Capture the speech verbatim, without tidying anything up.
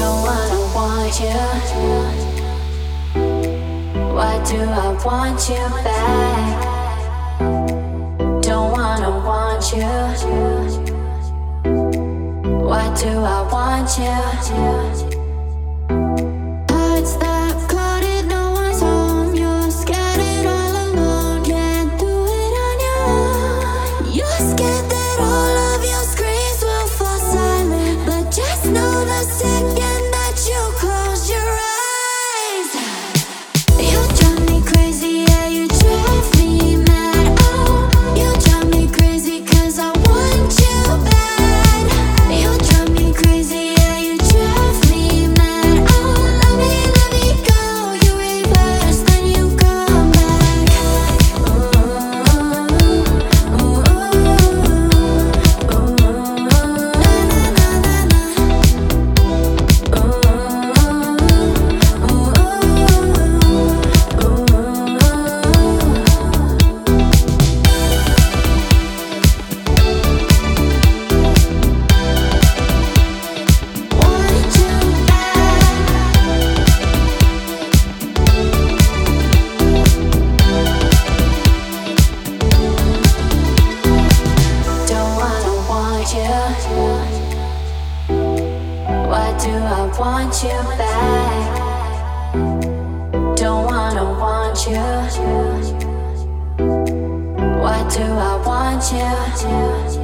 Don't wanna want you. Why do I want you back? Don't wanna want you. Why do I want you? Hearts that clouded, no one's home. You're scattered all alone. Can't do it on your own. You're scared that all of your screams will fall silent, but just know the second that you close your eyes, you drive me crazy. Yeah, you drive me mad. Oh, you drive me crazy 'cause I want you bad. You drive me crazy. Yeah, you drive me mad. Oh, let me, let me go. You reverse, then you come back. Ooh, ooh, ooh, ooh, na na na na na. Ooh, ooh, ooh, ooh. Want you back. Don't wanna want you. Why do I want you back? Don't wanna want you. Why do I want you?